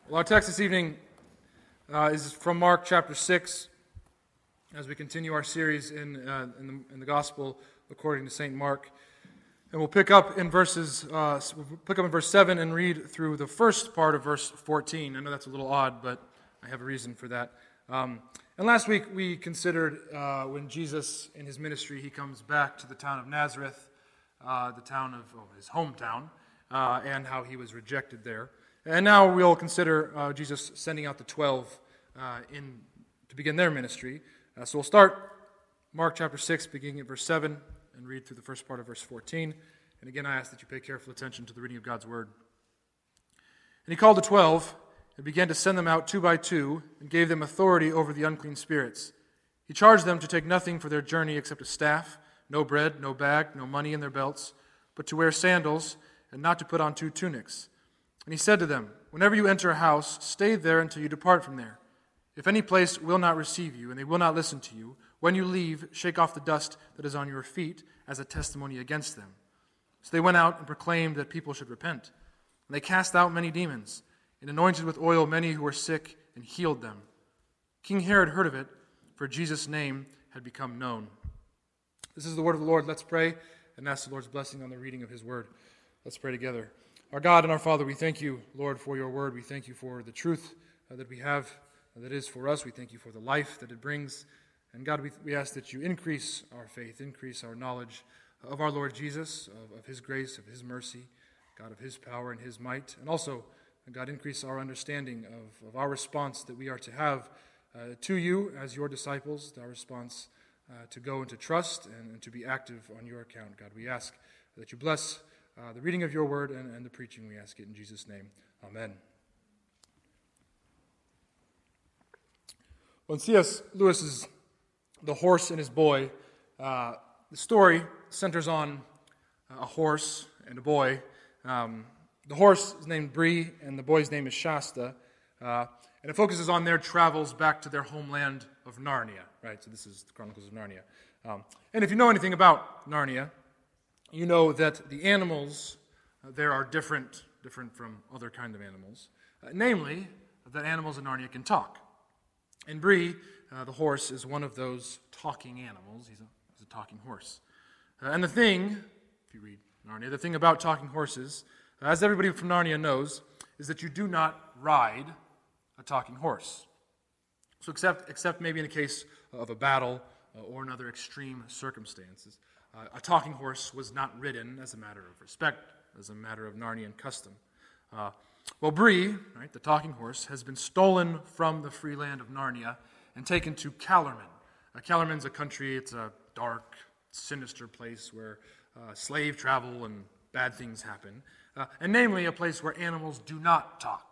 Well, our text this evening is from Mark chapter 6, as we continue our series in the Gospel according to St. Mark. And we'll pick up in verse 7 and read through the first part of verse 14. I know that's a little odd, but I have a reason for that. And last week we considered when Jesus, in his ministry, he comes back to the town of Nazareth, the town of his hometown, and how he was rejected there. And now we'll consider Jesus sending out the 12 to begin their ministry. So we'll start Mark chapter 6, beginning at verse 7, and read through the first part of verse 14. And again, I ask that you pay careful attention to the reading of God's word. And he called the 12 and began to send them out 2 by 2, and gave them authority over the unclean spirits. He charged them to take nothing for their journey except a staff, no bread, no bag, no money in their belts, but to wear sandals, and not to put on 2 tunics. And he said to them, "Whenever you enter a house, stay there until you depart from there. If any place will not receive you, and they will not listen to you, when you leave, shake off the dust that is on your feet as a testimony against them." So they went out and proclaimed that people should repent. And they cast out many demons, and anointed with oil many who were sick, and healed them. King Herod heard of it, for Jesus' name had become known. This is the word of the Lord. Let's pray and ask the Lord's blessing on the reading of his word. Let's pray together. Our God and our Father, we thank you, Lord, for your word. We thank you for the truth that we have, that is for us. We thank you for the life that it brings. And God, we ask that you increase our faith, increase our knowledge of our Lord Jesus, of his grace, of his mercy, God, of his power and his might. And also, God, increase our understanding of our response that we are to have to you as your disciples, our response to go and to trust and to be active on your account. God, we ask that you bless the reading of your word and the preaching. We ask it in Jesus' name. Amen. Well, in C.S. Lewis's The Horse and His Boy, the story centers on a horse and a boy. The horse is named Bree, and the boy's name is Shasta. And it focuses on their travels back to their homeland of Narnia, right? So this is the Chronicles of Narnia. And if you know anything about Narnia, you know that the animals there are different from other kind of animals. Namely, that animals in Narnia can talk. And Bree, the horse, is one of those talking animals. He's a talking horse. And the thing, if you read Narnia, the thing about talking horses, as everybody from Narnia knows, is that you do not ride a talking horse. So except maybe in the case of a battle or in other extreme circumstances, a talking horse was not ridden as a matter of respect, as a matter of Narnian custom. Well, Bree, right, the talking horse, has been stolen from the free land of Narnia and taken to Calormen. Calormen's a country, it's a dark, sinister place where slave travel and bad things happen, and namely a place where animals do not talk.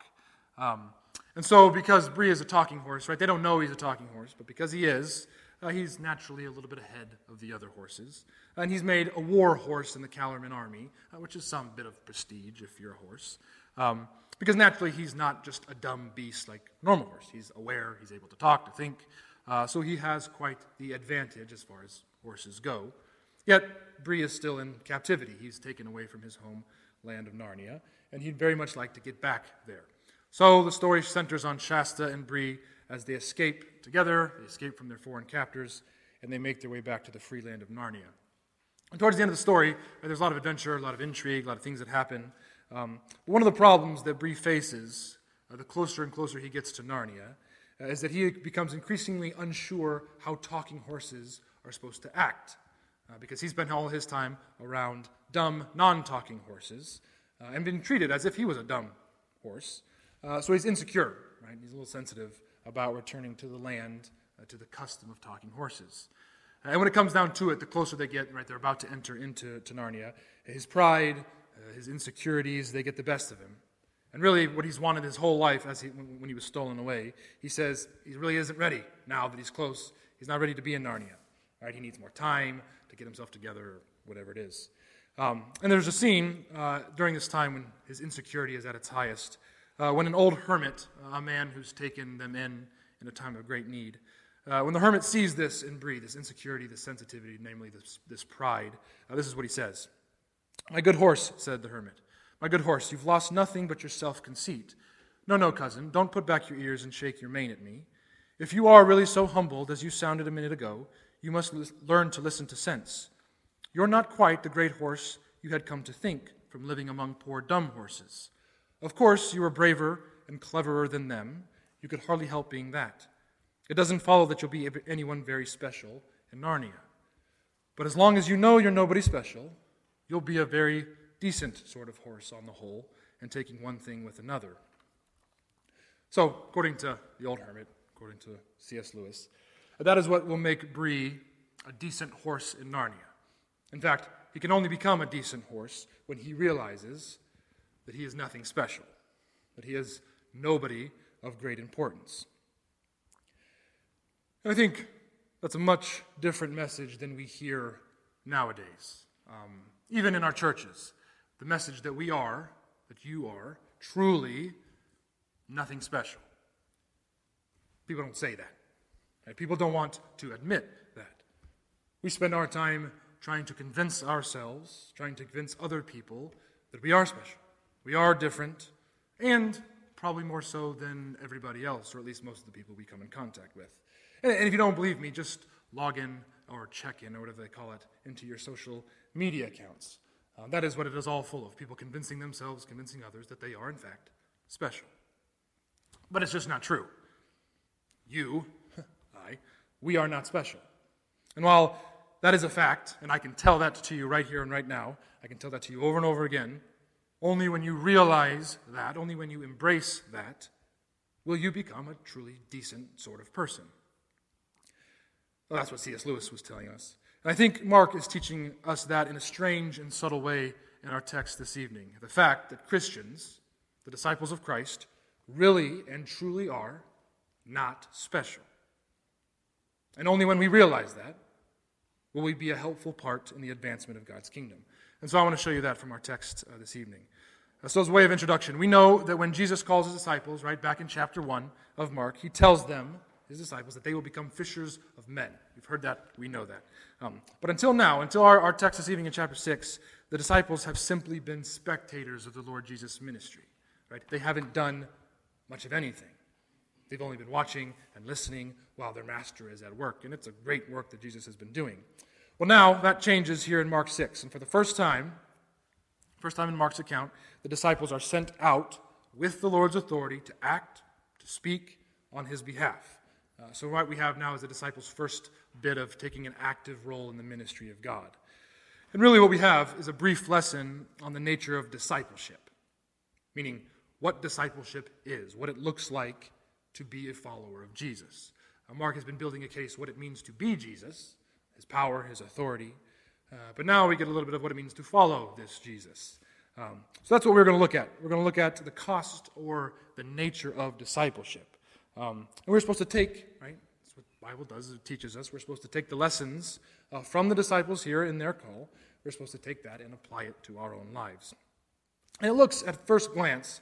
And so because Bree is a talking horse, right, they don't know he's a talking horse, but because he is, he's naturally a little bit ahead of the other horses. And he's made a war horse in the Calormen army, which is some bit of prestige if you're a horse. Because naturally he's not just a dumb beast like a normal horse. He's aware, he's able to talk, to think. So he has quite the advantage as far as horses go. Yet Bree is still in captivity. He's taken away from his homeland of Narnia, and he'd very much like to get back there. So the story centers on Shasta and Bree as they escape together, they escape from their foreign captors, and they make their way back to the free land of Narnia. And towards the end of the story, there's a lot of adventure, a lot of intrigue, a lot of things that happen. One of the problems that Bree faces, the closer and closer he gets to Narnia, is that he becomes increasingly unsure how talking horses are supposed to act, because he's spent all his time around dumb, non-talking horses, and been treated as if he was a dumb horse. So he's insecure, right? He's a little sensitive about returning to the land, to the custom of talking horses. And when it comes down to it, the closer they get, right, they're about to enter into Narnia, his pride, his insecurities, they get the best of him. And really, what he's wanted his whole life when he was stolen away, he says he really isn't ready now that he's close. He's not ready to be in Narnia. Right? He needs more time to get himself together, or whatever it is. And there's a scene during this time when his insecurity is at its highest, when an old hermit, a man who's taken them in a time of great need, when the hermit sees this in Bree, this insecurity, this sensitivity, namely this pride, this is what he says. "My good horse," said the hermit, "my good horse, you've lost nothing but your self-conceit. No, cousin, don't put back your ears and shake your mane at me. If you are really so humbled as you sounded a minute ago, you must learn to listen to sense. You're not quite the great horse you had come to think from living among poor dumb horses. Of course, you are braver and cleverer than them. You could hardly help being that. It doesn't follow that you'll be anyone very special in Narnia. But as long as you know you're nobody special, you'll be a very decent sort of horse on the whole, and taking one thing with another. So, according to the Old Hermit, according to C.S. Lewis, that is what will make Bree a decent horse in Narnia. In fact, he can only become a decent horse when he realizes that he is nothing special, that he is nobody of great importance. And I think that's a much different message than we hear nowadays. Even in our churches, the message that we are, that you are, truly nothing special. People don't say that. Right? People don't want to admit that. We spend our time trying to convince ourselves, trying to convince other people that we are special, we are different, and probably more so than everybody else, or at least most of the people we come in contact with. And if you don't believe me, just log in or check in, or whatever they call it, into your social media accounts. That is what it is all full of, people convincing themselves, convincing others that they are, in fact, special. But it's just not true. You, we are not special. And while that is a fact, and I can tell that to you right here and right now, I can tell that to you over and over again, only when you realize that, only when you embrace that, will you become a truly decent sort of person. Well, that's what C.S. Lewis was telling us. And I think Mark is teaching us that in a strange and subtle way in our text this evening. The fact that Christians, the disciples of Christ, really and truly are not special. And only when we realize that will we be a helpful part in the advancement of God's kingdom. And so I want to show you that from our text this evening. So as a way of introduction, we know that when Jesus calls his disciples, right back in chapter 1 of Mark, he tells them, his disciples, that they will become fishers of men. We've heard that, we know that. But until now, until our text this evening in chapter 6, the disciples have simply been spectators of the Lord Jesus' ministry. Right? They haven't done much of anything. They've only been watching and listening while their master is at work. And it's a great work that Jesus has been doing. Well, now that changes here in Mark 6. And for the first time in Mark's account, the disciples are sent out with the Lord's authority to act, to speak on his behalf. So what we have now is the disciples' first bit of taking an active role in the ministry of God. And really what we have is a brief lesson on the nature of discipleship, meaning what discipleship is, what it looks like to be a follower of Jesus. Mark has been building a case what it means to be Jesus, his power, his authority, but now we get a little bit of what it means to follow this Jesus. So that's what we're going to look at. We're going to look at the cost or the nature of discipleship. And we're supposed to take, right, that's what the Bible does, it teaches us, we're supposed to take the lessons from the disciples here in their call, we're supposed to take that and apply it to our own lives. And it looks, at first glance,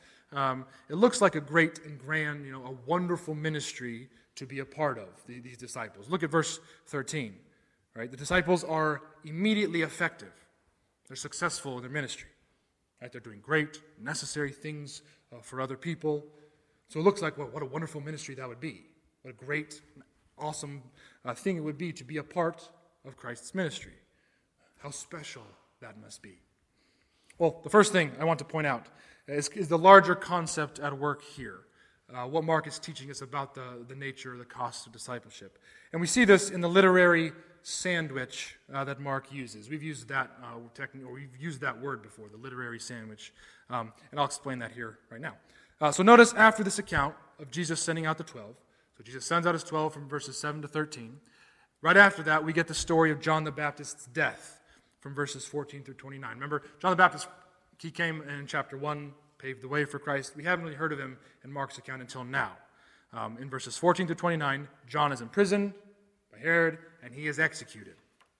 it looks like a great and grand, a wonderful ministry to be a part of, these disciples. Look at verse 13, right? The disciples are immediately effective. They're successful in their ministry, right? They're doing great, necessary things for other people. So it looks like, well, what a wonderful ministry that would be. What a great, awesome thing it would be to be a part of Christ's ministry. How special that must be. Well, the first thing I want to point out is the larger concept at work here. What Mark is teaching us about the nature, the cost of discipleship. And we see this in the literary sandwich that Mark uses. We've used that we've used that word before, the literary sandwich. And I'll explain that here right now. So notice after this account of Jesus sending out the 12, so Jesus sends out his 12 from verses 7 to 13. Right after that, we get the story of John the Baptist's death from verses 14 through 29. Remember, John the Baptist, he came in chapter 1, paved the way for Christ. We haven't really heard of him in Mark's account until now. In verses 14 through 29, John is imprisoned by Herod, and he is executed.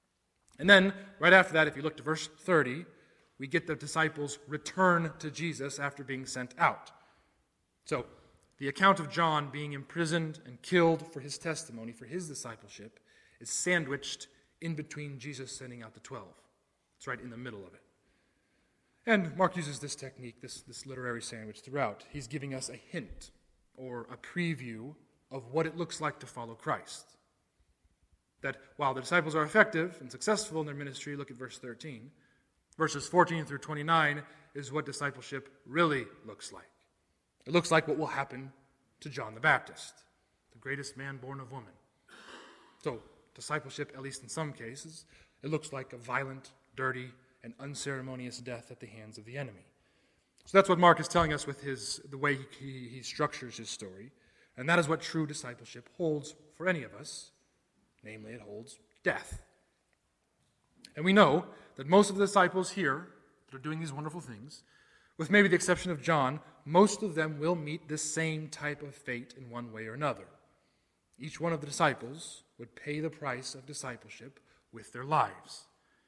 And then, right after that, if you look to verse 30, we get the disciples return to Jesus after being sent out. So, the account of John being imprisoned and killed for his testimony, for his discipleship, is sandwiched in between Jesus sending out the 12. It's right in the middle of it. And Mark uses this technique, this literary sandwich throughout. He's giving us a hint or a preview of what it looks like to follow Christ. That while the disciples are effective and successful in their ministry, look at verse 13, verses 14 through 29 is what discipleship really looks like. It looks like what will happen to John the Baptist, the greatest man born of woman. So, discipleship, at least in some cases, it looks like a violent, dirty, and unceremonious death at the hands of the enemy. So that's what Mark is telling us with the way he structures his story. And that is what true discipleship holds for any of us. Namely, it holds death. And we know that most of the disciples here that are doing these wonderful things, with maybe the exception of John, most of them will meet this same type of fate in one way or another. Each one of the disciples would pay the price of discipleship with their lives.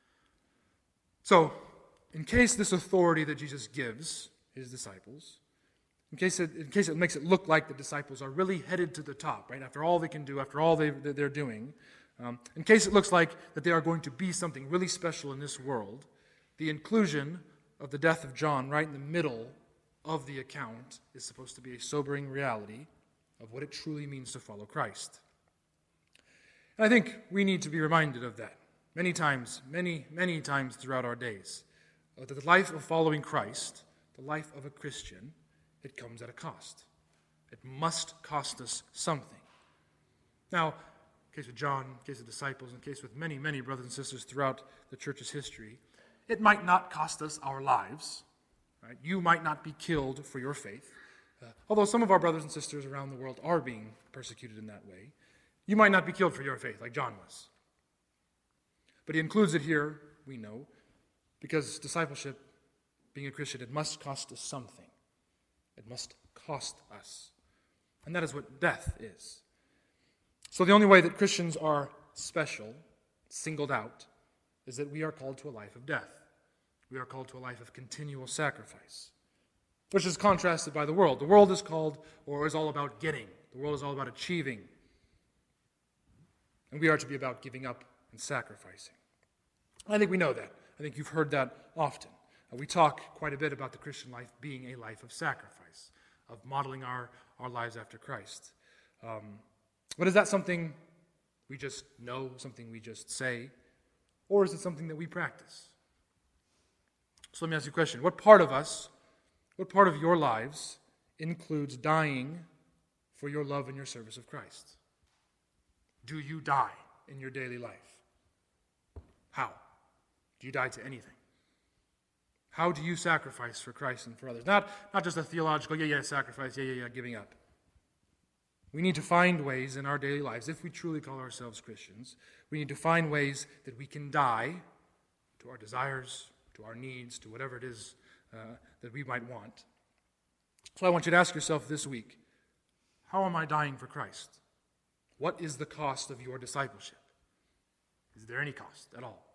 So, in case this authority that Jesus gives his disciples, in case it makes it look like the disciples are really headed to the top, right? After all they can do, after all they're doing, in case it looks like that they are going to be something really special in this world, the inclusion of the death of John right in the middle of the account is supposed to be a sobering reality of what it truly means to follow Christ. And I think we need to be reminded of that many times throughout our days, that the life of following Christ, the life of a Christian, it comes at a cost. It must cost us something. Now, in case of John, in case of disciples, in case with many, many brothers and sisters throughout the church's history, it might not cost us our lives. Right? You might not be killed for your faith. Although some of our brothers and sisters around the world are being persecuted in that way. You might not be killed for your faith like John was. But he includes it here, we know, because discipleship, being a Christian, it must cost us something. It must cost us. And that is what death is. So the only way that Christians are special, singled out, is that we are called to a life of death. We are called to a life of continual sacrifice, which is contrasted by the world. The world is called, or is all about getting. The world is all about achieving. And we are to be about giving up and sacrificing. I think we know that. I think you've heard that often. We talk quite a bit about the Christian life being a life of sacrifice, of modeling our lives after Christ. But is that something we just know, something we just say, or is it something that we practice? So let me ask you a question. What part of your lives includes dying for your love and your service of Christ? Do you die in your daily life? How? Do you die to anything? How do you sacrifice for Christ and for others? Not just a theological, sacrifice, giving up. We need to find ways in our daily lives, if we truly call ourselves Christians, we need to find ways that we can die to our desires, to our needs, to whatever it is that we might want. So I want you to ask yourself this week, how am I dying for Christ? What is the cost of your discipleship? Is there any cost at all?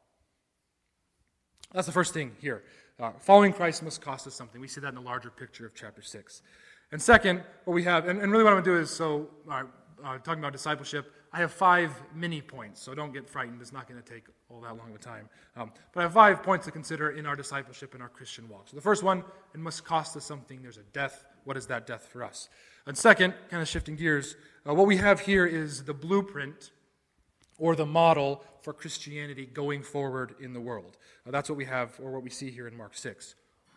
That's the first thing here. Following Christ must cost us something. We see that in the larger picture of chapter 6. And second, what we have, and really what I'm going to do is, talking about discipleship, I have 5 mini points, so don't get frightened. It's not going to take all that long of a time. But I have 5 points to consider in our discipleship, in our Christian walk. So the first one, it must cost us something. There's a death. What is that death for us? And second, kind of shifting gears, what we have here is the blueprint or the model for Christianity going forward in the world. That's what we have, or what we see here in Mark 6.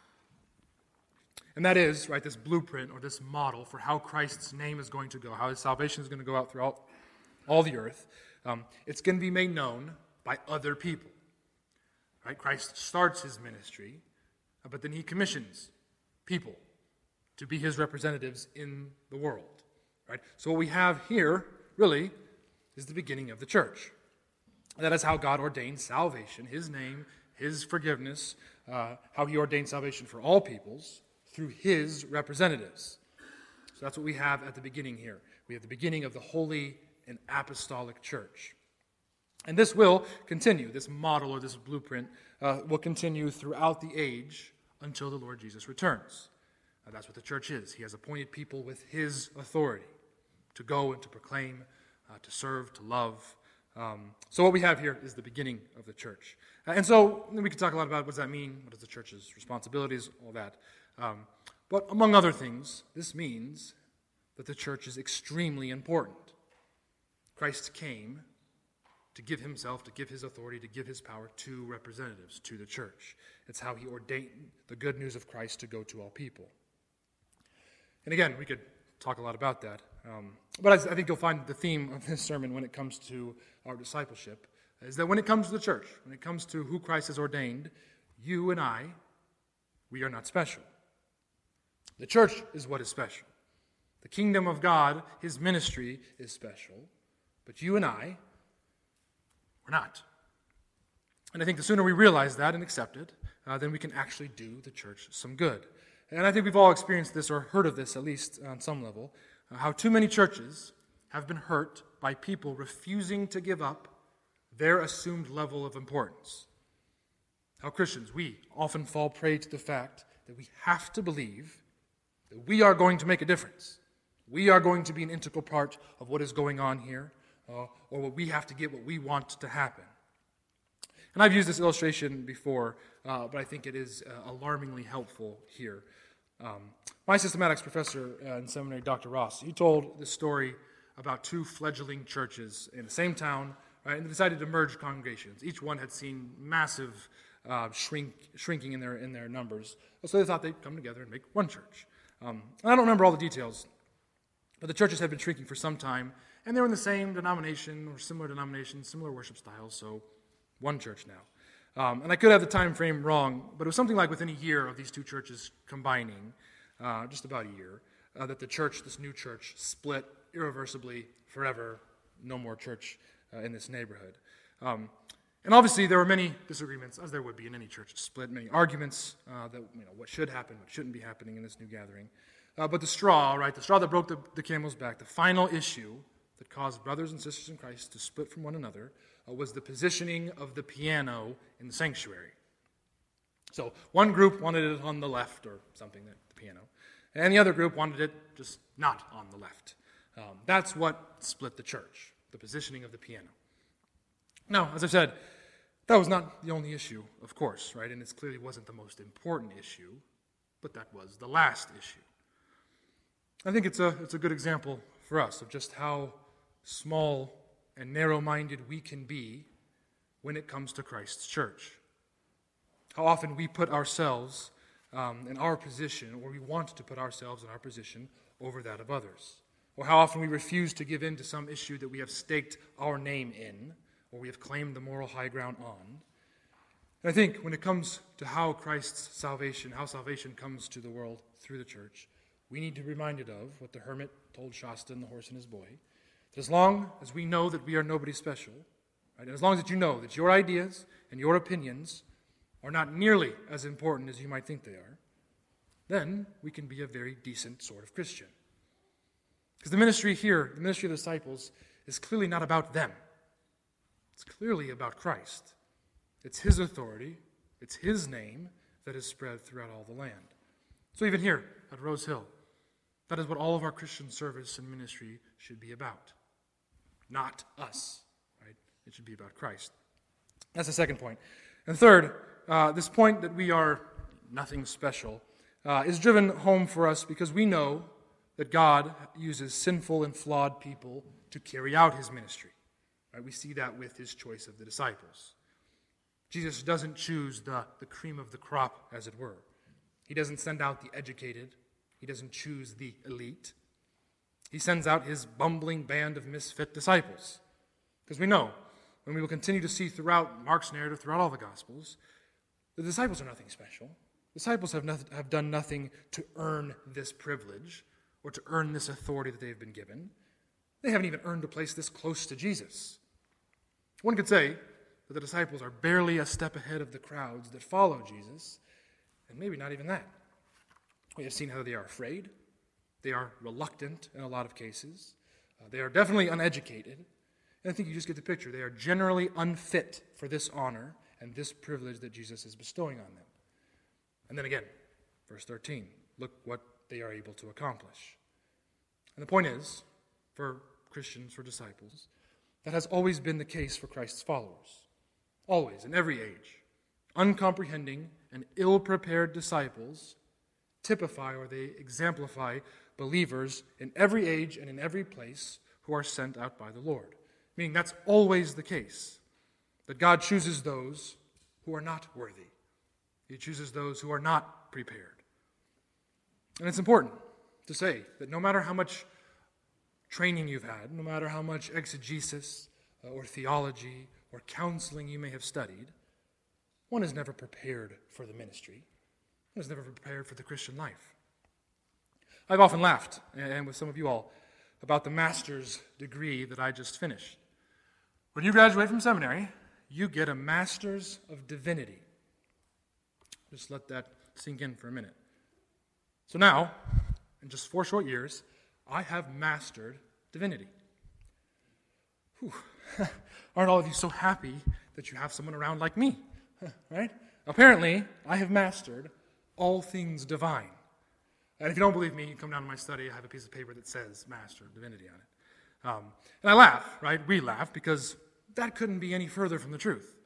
And that is, right, this blueprint or this model for how Christ's name is going to go, how his salvation is going to go out throughout all the earth. It's going to be made known by other people. Right? Christ starts his ministry, but then he commissions people to be his representatives in the world. Right? So what we have here, really, is the beginning of the church. That is how God ordained salvation, his name, his forgiveness, how he ordained salvation for all peoples through his representatives. So that's what we have at the beginning here. We have the beginning of the holy and apostolic church. And this will continue, this model or this blueprint will continue throughout the age until the Lord Jesus returns. That's what the church is. He has appointed people with his authority to go and to proclaim, to serve, to love, So what we have here is the beginning of the church. And so we could talk a lot about what does that mean, what is the church's responsibilities, all that. But among other things, this means that the church is extremely important. Christ came to give himself, to give his authority, to give his power to representatives, to the church. It's how he ordained the good news of Christ to go to all people. And again, we could talk a lot about that. But I think you'll find the theme of this sermon when it comes to our discipleship is that when it comes to the church, when it comes to who Christ has ordained, you and I, we are not special. The church is what is special. The kingdom of God, his ministry is special. But you and I, we're not. And I think the sooner we realize that and accept it, then we can actually do the church some good. And I think we've all experienced this or heard of this, at least on some level, how too many churches have been hurt by people refusing to give up their assumed level of importance. How Christians, we often fall prey to the fact that we have to believe that we are going to make a difference. We are going to be an integral part of what is going on here, or what we have to get what we want to happen. And I've used this illustration before, but I think it is alarmingly helpful here. My systematics professor in seminary, Dr. Ross, he told this story about two fledgling churches in the same town, right, and they decided to merge congregations. Each one had seen massive shrinking in their numbers, so they thought they'd come together and make one church. And I don't remember all the details, but the churches had been shrinking for some time, and they were in the same denomination or similar denominations, similar worship styles, so one church now. And I could have the time frame wrong, but it was something like within a year of these two churches combining, just about a year, that the church, this new church, split irreversibly, forever, no more church in this neighborhood. And obviously there were many disagreements, as there would be in any church split, many arguments that what should happen, what shouldn't be happening in this new gathering. But the straw that broke the camel's back, the final issue that caused brothers and sisters in Christ to split from one another was the positioning of the piano in the sanctuary. So one group wanted it on the left or something, the piano, and the other group wanted it just not on the left. That's what split the church, the positioning of the piano. Now, as I said, that was not the only issue, of course, right? And it clearly wasn't the most important issue, but that was the last issue. I think it's a good example for us of just how small and narrow-minded we can be when it comes to Christ's church. How often we put ourselves in our position, or we want to put ourselves in our position over that of others. Or how often we refuse to give in to some issue that we have staked our name in, or we have claimed the moral high ground on. And I think when it comes to how Christ's salvation, how salvation comes to the world through the church, we need to be reminded of what the hermit told Shasta and the horse and his boy, that as long as we know that we are nobody special, right, and as long as you know that your ideas and your opinions are not nearly as important as you might think they are, then we can be a very decent sort of Christian. Because the ministry here, the ministry of the disciples, is clearly not about them. It's clearly about Christ. It's his authority, it's his name that is spread throughout all the land. So even here at Rose Hill, that is what all of our Christian service and ministry should be about. Not us, right? It should be about Christ. That's the second point. And third, this point that we are nothing special is driven home for us because we know that God uses sinful and flawed people to carry out his ministry. Right? We see that with his choice of the disciples. Jesus doesn't choose the cream of the crop, as it were. He doesn't send out the educated. He doesn't choose the elite. He sends out his bumbling band of misfit disciples. Because we know, and we will continue to see throughout Mark's narrative, throughout all the Gospels, the disciples are nothing special. Disciples have done nothing to earn this privilege or to earn this authority that they've been given. They haven't even earned a place this close to Jesus. One could say that the disciples are barely a step ahead of the crowds that follow Jesus, and maybe not even that. We have seen how they are afraid. They are reluctant in a lot of cases. They are definitely uneducated. And I think you just get the picture. They are generally unfit for this honor and this privilege that Jesus is bestowing on them. And then again, verse 13, look what they are able to accomplish. And the point is, for Christians, for disciples, That has always been the case for Christ's followers. Always, in every age. Uncomprehending and ill-prepared disciples typify or they exemplify believers in every age and in every place who are sent out by the Lord. Meaning that's always the case, that God chooses those who are not worthy. He chooses those who are not prepared. And it's important to say that no matter how much training you've had, no matter how much exegesis or theology or counseling you may have studied, one is never prepared for the ministry. One is never prepared for the Christian life. I've often laughed, and with some of you all, about the master's degree that I just finished. When you graduate from seminary, you get a master's of divinity. Just let that sink in for a minute. So now, in just 4 short years, I have mastered divinity. Whew. Aren't all of you so happy that you have someone around like me? Right? Apparently, I have mastered all things divine. And if you don't believe me, you come down to my study. I have a piece of paper that says Master of Divinity on it. And I laugh, right? We laugh because that couldn't be any further from the truth.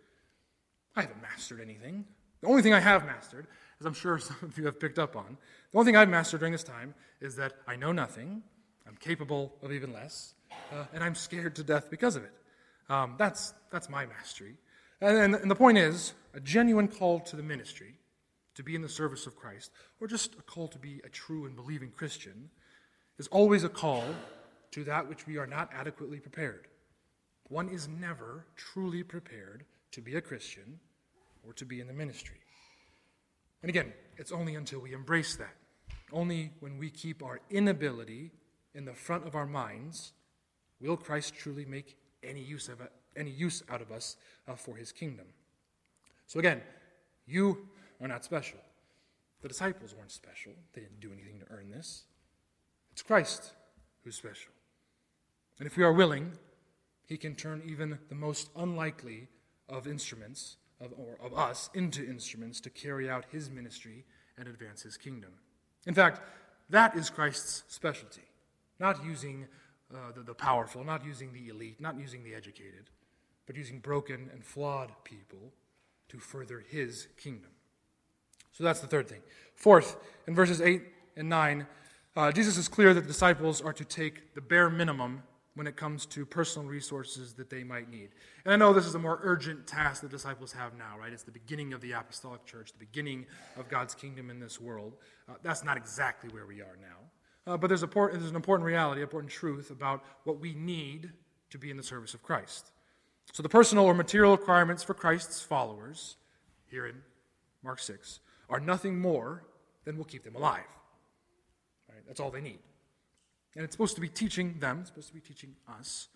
I haven't mastered anything. The only thing I have mastered, as I'm sure some of you have picked up on, the only thing I've mastered during this time is that I know nothing, I'm capable of even less, and I'm scared to death because of it. That's my mastery. And the point is, a genuine call to the ministry, to be in the service of Christ, or just a call to be a true and believing Christian, is always a call to that which we are not adequately prepared. One is never truly prepared to be a Christian or to be in the ministry. And again, it's only until we embrace that, only when we keep our inability in the front of our minds, will Christ truly make any use out of us for his kingdom. So again, you are not special. The disciples weren't special. They didn't do anything to earn this. It's Christ who's special. And if we are willing, he can turn even the most unlikely of instruments, of us, into instruments to carry out his ministry and advance his kingdom. In fact, that is Christ's specialty. Not using the powerful, not using the elite, not using the educated, but using broken and flawed people to further his kingdom. So that's the third thing. Fourth, in verses 8 and 9, Jesus is clear that the disciples are to take the bare minimum when it comes to personal resources that they might need. And I know this is a more urgent task the disciples have now, right? It's the beginning of the apostolic church, the beginning of God's kingdom in this world. That's not exactly where we are now. But there's an important reality, important truth about what we need to be in the service of Christ. So the personal or material requirements for Christ's followers, here in Mark 6, are nothing more than will keep them alive. Right? That's all they need. And it's supposed to be teaching them, it's supposed to be teaching us,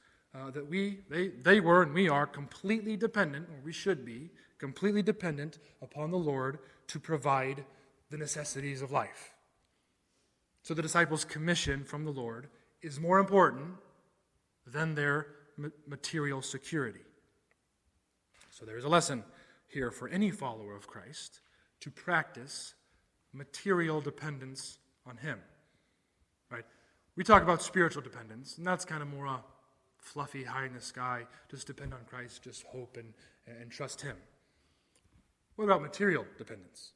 that they were and we are completely dependent, or we should be, completely dependent upon the Lord to provide the necessities of life. So the disciples' commission from the Lord is more important than their material security. So there is a lesson here for any follower of Christ to practice material dependence on him. Right? We talk about spiritual dependence, and that's kind of more a fluffy, high in the sky, just depend on Christ, just hope and trust him. What about material dependence?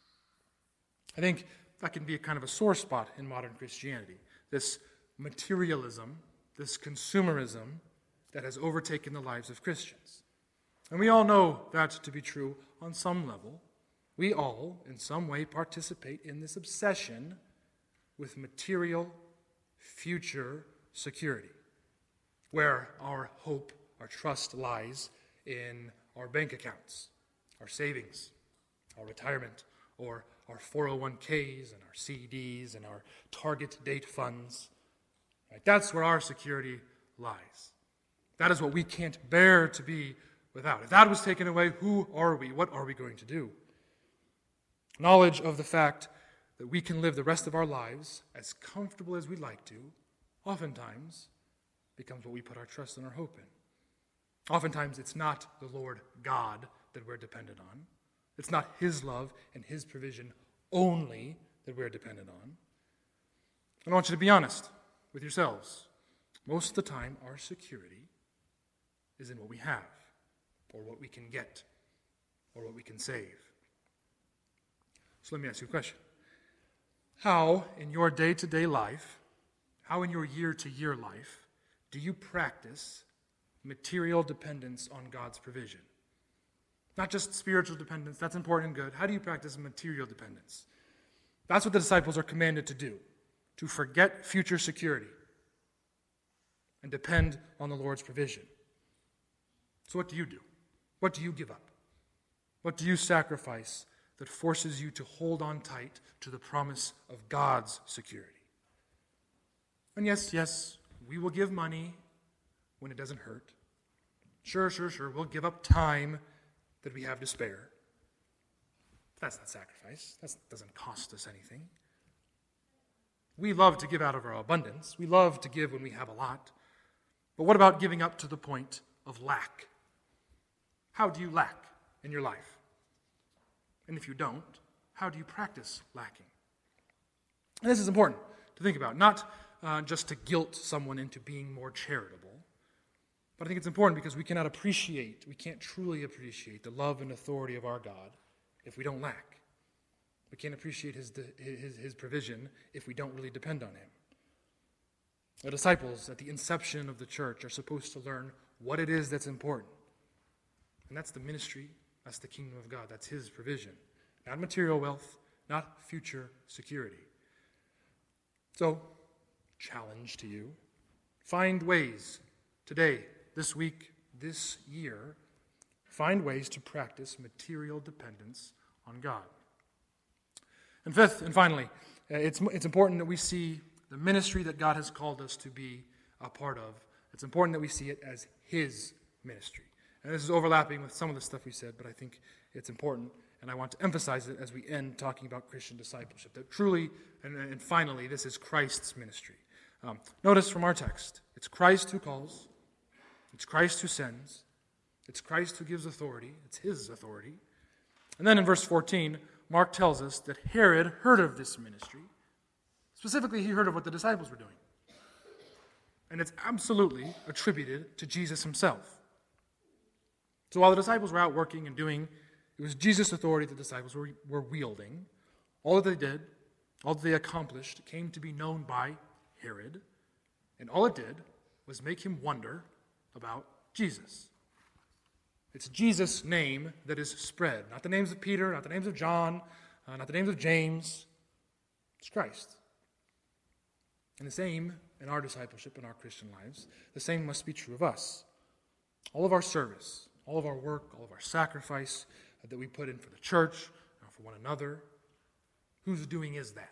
I think that can be a kind of a sore spot in modern Christianity. This materialism, this consumerism that has overtaken the lives of Christians. And we all know that to be true on some level. We all, in some way, participate in this obsession with material, future security, where our hope, our trust lies in our bank accounts, our savings, our retirement, or our 401ks and our CDs and our target date funds. Right? That's where our security lies. That is what we can't bear to be without. If that was taken away, who are we? What are we going to do? Knowledge of the fact that we can live the rest of our lives as comfortable as we'd like to, oftentimes becomes what we put our trust and our hope in. Oftentimes it's not the Lord God that we're dependent on. It's not his love and his provision only that we're dependent on. And I want you to be honest with yourselves. Most of the time, our security is in what we have, or what we can get, or what we can save. So let me ask you a question. How, in your day-to-day life, how in your year-to-year life, do you practice material dependence on God's provision? Not just spiritual dependence, that's important and good. How do you practice material dependence? That's what the disciples are commanded to do, to forget future security and depend on the Lord's provision. So what do you do? What do you give up? What do you sacrifice that forces you to hold on tight to the promise of God's security? And yes, we will give money when it doesn't hurt. Sure, we'll give up time that we have to spare. That's not sacrifice. That doesn't cost us anything. We love to give out of our abundance. We love to give when we have a lot. But what about giving up to the point of lack? How do you lack in your life? And if you don't, how do you practice lacking? And this is important to think about, not just to guilt someone into being more charitable, but I think it's important because we can't truly appreciate the love and authority of our God if we don't lack. We can't appreciate his provision if we don't really depend on him. The disciples at the inception of the church are supposed to learn what it is that's important. And that's the ministry, that's the kingdom of God, that's his provision. Not material wealth, not future security. So, challenge to you, find ways today, this week, this year, find ways to practice material dependence on God. And fifth, and finally, it's important that we see the ministry that God has called us to be a part of. It's important that we see it as his ministry. And this is overlapping with some of the stuff we said, but I think it's important, and I want to emphasize it as we end talking about Christian discipleship, that truly, and finally, this is Christ's ministry. Notice from our text, it's Christ who calls, it's Christ who sends, it's Christ who gives authority, it's his authority. And then in verse 14, Mark tells us that Herod heard of this ministry. Specifically, he heard of what the disciples were doing. And it's absolutely attributed to Jesus himself. So while the disciples were out working and doing, it was Jesus' authority the disciples were wielding. All that they did, all that they accomplished, came to be known by Herod. And all it did was make him wonder about Jesus. It's Jesus' name that is spread. Not the names of Peter, not the names of John, not the names of James. It's Christ. And the same in our discipleship, in our Christian lives, the same must be true of us. All of our service, all of our work, all of our sacrifice that we put in for the church, for one another, whose doing is that?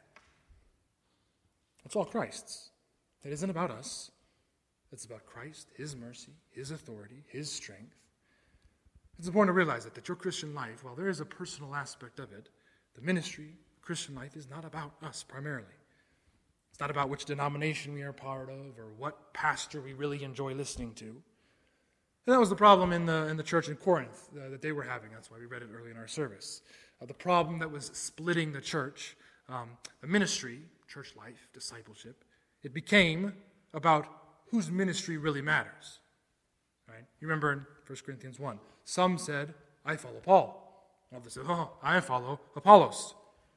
It's all Christ's. It isn't about us. It's about Christ, his mercy, his authority, his strength. It's important to realize that your Christian life, while there is a personal aspect of it, the ministry, Christian life, is not about us primarily. It's not about which denomination we are part of or what pastor we really enjoy listening to. And that was the problem in the church in Corinth that they were having. That's why we read it early in our service. The problem that was splitting the church, the ministry, church life, discipleship, it became about whose ministry really matters. Right? You remember in 1 Corinthians 1, some said, I follow Paul. Others said, I follow Apollos.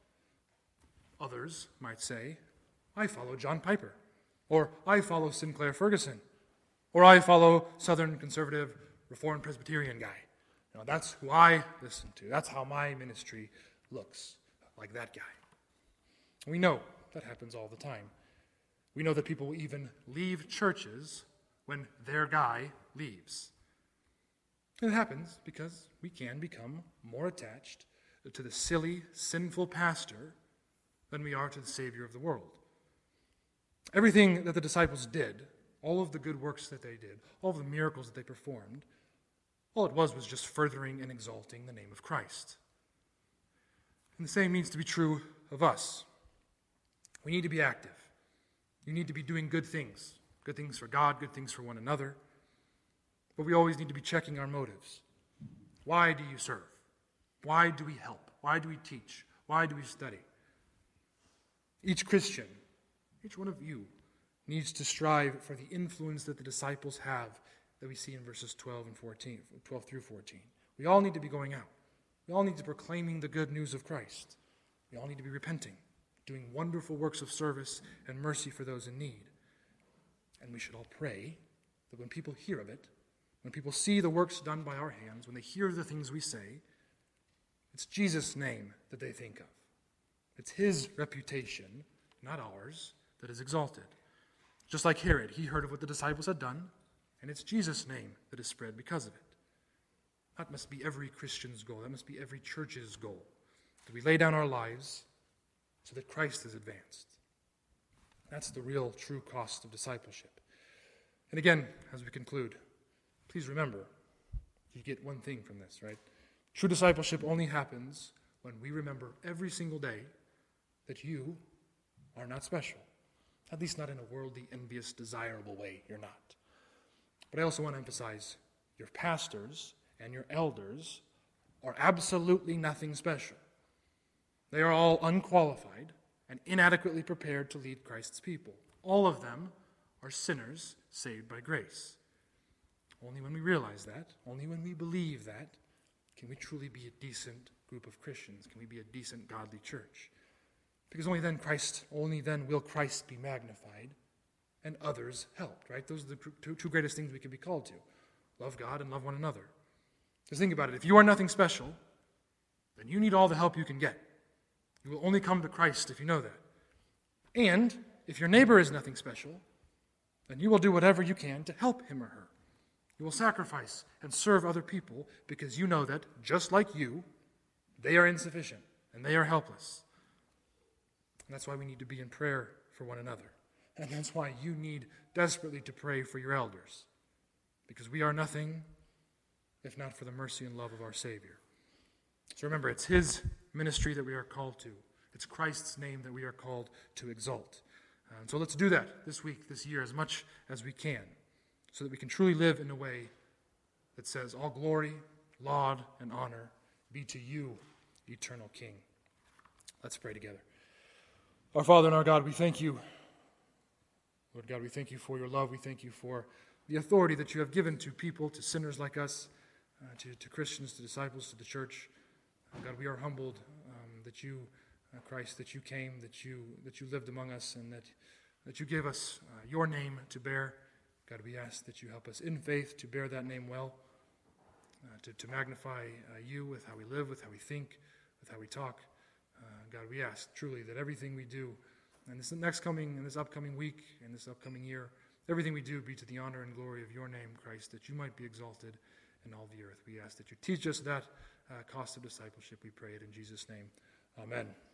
Others might say, I follow John Piper. Or I follow Sinclair Ferguson. Or I follow Southern Conservative Reformed Presbyterian guy. That's who I listen to. That's how my ministry looks, like that guy. We know that happens all the time. We know that people will even leave churches when their guy leaves. It happens because we can become more attached to the silly, sinful pastor than we are to the Savior of the world. Everything that the disciples did, all of the good works that they did, all of the miracles that they performed, all it was just furthering and exalting the name of Christ. And the same needs to be true of us. We need to be active. You need to be doing good things for God, good things for one another. But we always need to be checking our motives. Why do you serve? Why do we help? Why do we teach? Why do we study? Each Christian, each one of you, needs to strive for the influence that the disciples have that we see in verses 12 through 14. We all need to be going out. We all need to be proclaiming the good news of Christ. We all need to be repenting, doing wonderful works of service and mercy for those in need. And we should all pray that when people hear of it, when people see the works done by our hands, when they hear the things we say, it's Jesus' name that they think of. It's his reputation, not ours, that is exalted. Just like Herod, he heard of what the disciples had done, and it's Jesus' name that is spread because of it. That must be every Christian's goal. That must be every church's goal, that we lay down our lives so that Christ is advanced. That's the real, true cost of discipleship. And again, as we conclude, please remember, you get one thing from this, right? True discipleship only happens when we remember every single day that you are not special. At least not in a worldly, envious, desirable way. You're not. But I also want to emphasize, your pastors and your elders are absolutely nothing special. They are all unqualified and inadequately prepared to lead Christ's people. All of them are sinners saved by grace. Only when we realize that, only when we believe that, can we truly be a decent group of Christians? Can we be a decent, godly church? Because only then will Christ be magnified and others helped, right? Those are the two greatest things we can be called to. Love God and love one another. Just think about it. If you are nothing special, then you need all the help you can get. You will only come to Christ if you know that. And if your neighbor is nothing special, then you will do whatever you can to help him or her. You will sacrifice and serve other people because you know that, just like you, they are insufficient and they are helpless. And that's why we need to be in prayer for one another. And that's why you need desperately to pray for your elders. Because we are nothing if not for the mercy and love of our Savior. So remember, it's his ministry that we are called to. It's Christ's name that we are called to exalt. And so let's do that this week, this year, as much as we can, so that we can truly live in a way that says, all glory, laud, and honor be to you, eternal King. Let's pray together. Our Father and our God, we thank you. Lord God, we thank you for your love. We thank you for the authority that you have given to people, to sinners like us, to Christians, to disciples, to the church. God, we are humbled that you, Christ, that you came, that you lived among us, and that you gave us your name to bear. God, we ask that you help us in faith to bear that name well, to magnify you with how we live, with how we think, with how we talk. God, we ask truly that everything we do in this upcoming week, in this upcoming year, everything we do be to the honor and glory of your name, Christ, that you might be exalted in all the earth. We ask that you teach us that cost of discipleship. We pray it in Jesus' name. Amen.